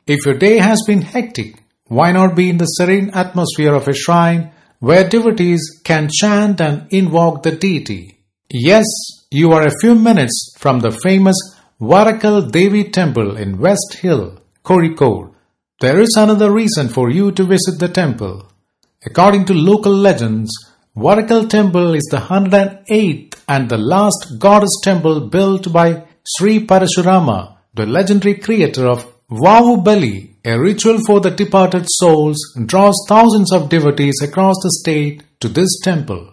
If your day has been hectic, why not be in the serene atmosphere of a shrine where devotees can chant and invoke the deity? Yes, you are a few minutes from the famous Varakal Devi temple in West Hill, Kozhikode. There is another reason for you to visit the temple. According to local legends, Varakal temple is the 108th and the last goddess temple built by Sri Parashurama, the legendary creator of Vahubali. A ritual for the departed souls draws thousands of devotees across the state to this temple.